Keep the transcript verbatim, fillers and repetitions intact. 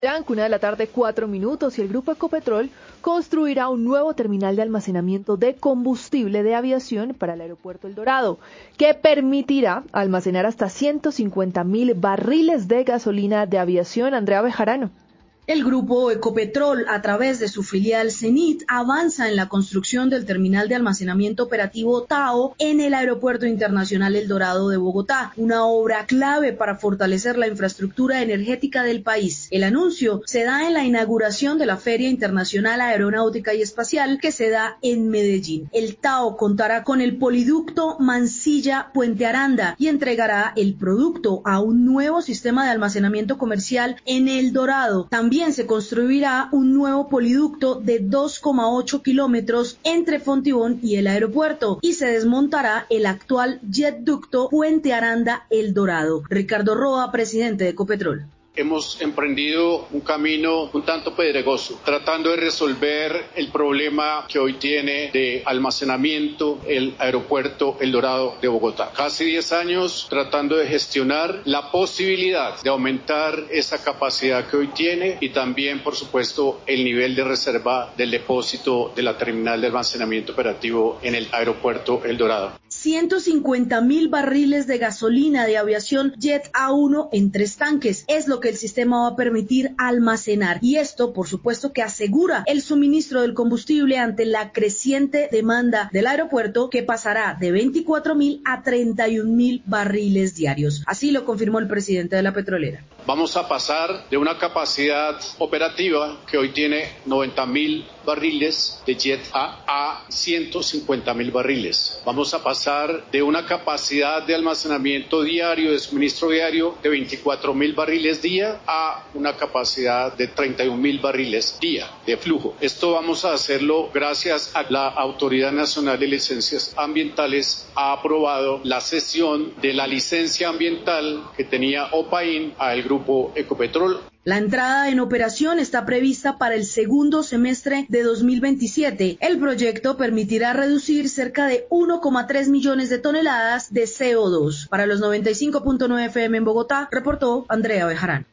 Una de la tarde, cuatro minutos, y el Grupo Ecopetrol construirá un nuevo terminal de almacenamiento de combustible de aviación para el aeropuerto El Dorado, que permitirá almacenar hasta ciento cincuenta mil barriles de gasolina de aviación. Andrea Bejarano. El Grupo Ecopetrol, a través de su filial Cenit, avanza en la construcción del terminal de almacenamiento operativo Tao en el Aeropuerto Internacional El Dorado de Bogotá, una obra clave para fortalecer la infraestructura energética del país. El anuncio se da en la inauguración de la Feria Internacional Aeronáutica y Espacial que se da en Medellín. El Tao contará con el poliducto Mansilla-Puente Aranda y entregará el producto a un nuevo sistema de almacenamiento comercial en El Dorado. También También se construirá un nuevo poliducto de dos coma ocho kilómetros entre Fontibón y el aeropuerto y se desmontará el actual jetducto Puente Aranda-El Dorado. Ricardo Roa, presidente de Ecopetrol. Hemos emprendido un camino un tanto pedregoso, tratando de resolver el problema que hoy tiene de almacenamiento el aeropuerto El Dorado de Bogotá. Casi diez años tratando de gestionar la posibilidad de aumentar esa capacidad que hoy tiene y también, por supuesto, el nivel de reserva del depósito de la terminal de almacenamiento operativo en el aeropuerto El Dorado. ciento cincuenta mil barriles de gasolina de aviación Jet A uno en tres tanques. Es lo que el sistema va a permitir almacenar. Y esto, por supuesto, que asegura el suministro del combustible ante la creciente demanda del aeropuerto, que pasará de veinticuatro mil a treinta y un mil barriles diarios. Así lo confirmó el presidente de la petrolera. Vamos a pasar de una capacidad operativa que hoy tiene noventa mil barriles de Jet A a ciento cincuenta mil barriles. Vamos a pasar de una capacidad de almacenamiento diario, de suministro diario de veinticuatro mil barriles día a una capacidad de treinta y un mil barriles día de flujo. Esto vamos a hacerlo gracias a la Autoridad Nacional de Licencias Ambientales ha aprobado la cesión de la licencia ambiental que tenía OPAIN al Grupo Ecopetrol. La entrada en operación está prevista para el segundo semestre de dos mil veintisiete. El proyecto permitirá reducir cerca de uno coma tres millones de toneladas de C O dos. Para los noventa y cinco punto nueve F M en Bogotá, reportó Andrea Bejarano.